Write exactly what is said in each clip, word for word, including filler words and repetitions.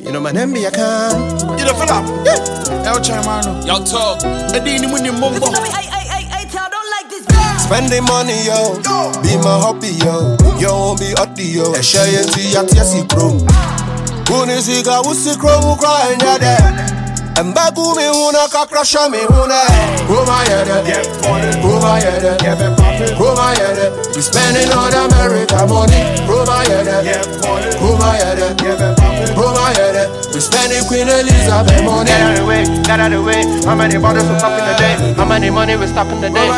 You know my name be a can. You the fella? Yeah. El Chairman. Y'all talk. Edini Muni Mumbo. Spending money, yo. Be my hobby, yo. You won't be hot, yo. A share you to your Tessie Pro. Unisika, Wusi Crow, crying, yeah, there. And Bagu me una crash me una. Go my head, go my head, go my head. We spending on America money. Go my head, go my head, go my head. We spending Queen Elizabeth money. Get out of the way, get out of the way. How many bottles will stop in the day? How many money will stop in the day?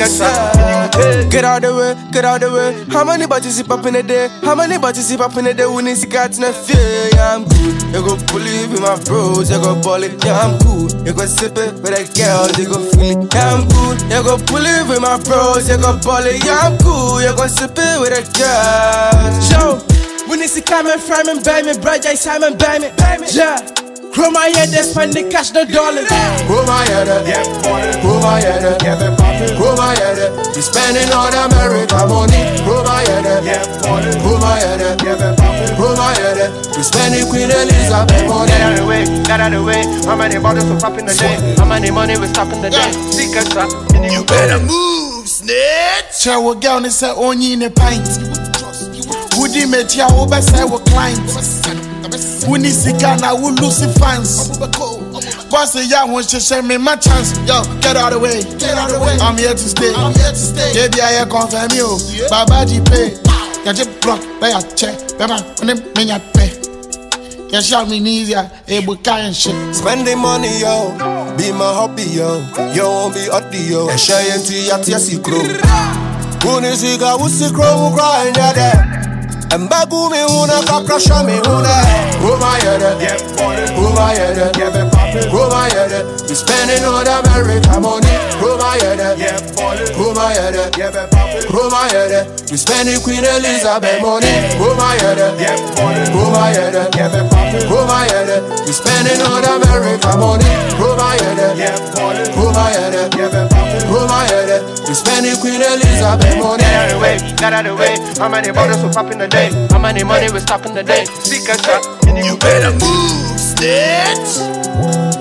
Get out the way, get out the way. How many bottles zip up in the day? How many bottles zip up in the day? When it's got no fear, yeah, I'm good. You go pull it with my bros, you go ball it, yeah, I'm good. You go sip it with a girl, you go feel it, yeah, I'm good. You go pull it with my bros, you go ball it, yeah, I'm cool. You go sip it with a girl. Show, when it's coming from and buy me, bread, I Simon buy me, yeah. Grow my head, they spend the cash, no dollars. Grow my head, grow my head, grow my head. We spending on America money. Grow my head, grow my head, grow my head. We spending Queen Elizabeth money. Get out of the way, get out of the way. How many bottles will stop in the day? How many money will stop in the day? Secret shop. You better move, snitch. Chair will get on the set only in a pint. Woody met ya over say we client. We need to get now, we lose the fans. Boss say yeah, wants to share me my chance. Yo, get out of the way, get out of the way. I'm here to stay, I'm here to stay. Baby, I confirm you. Baba G pay. Ya just block, pay a check. Bema, on them me ya pay. Ya shout me easier, able kind shit. Spending money, yo. Be my hobby, yo. You won't be hot, yo. A shy and tea at Tessie Crow. Unisika, Wusi Crow, crying, yeah, there. And Bagu me una crash me una. Go my head, go my head, go my head. We spending on America money. Go my head, go my head, go my head. We spending Queen Elizabeth money. Go my head, go my head, go my head. We spending on America money. Go my head, go my head, go my head. We spending Queen Elizabeth money. Get out of the way, get out of the way. How many bottles will pop in the day? How many money will stop in the day? Secret shop. You better move, snitch.